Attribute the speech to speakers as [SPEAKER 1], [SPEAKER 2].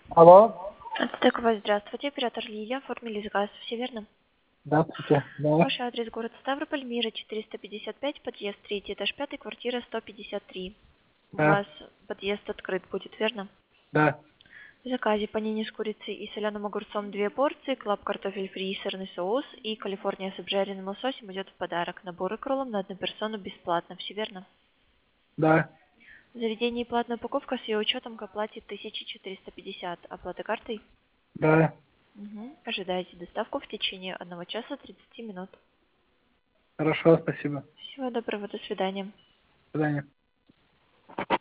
[SPEAKER 1] Алло,
[SPEAKER 2] Так, здравствуйте, оператор Лилия, оформили заказ, все верно?
[SPEAKER 1] здравствуйте. Да,
[SPEAKER 2] Ваш адрес город Ставрополь, Мира 455, подъезд 3, этаж 5, квартира 153. У
[SPEAKER 1] да,
[SPEAKER 2] вас подъезд открыт будет, верно?
[SPEAKER 1] да,
[SPEAKER 2] В заказе панини с курицей и соленым огурцом 2 порции, клаб картофель фри и сырный соус и Калифорния с обжаренным лососем идет в подарок. Набор икролом на одну персону бесплатно, все верно?
[SPEAKER 1] да,
[SPEAKER 2] В заведении платная упаковка с ее учетом к оплате 1450. Оплата картой?
[SPEAKER 1] да.
[SPEAKER 2] Угу. Ожидайте доставку в течение 1 часа 30 минут.
[SPEAKER 1] Хорошо, спасибо.
[SPEAKER 2] Всего доброго, до свидания.
[SPEAKER 1] До свидания.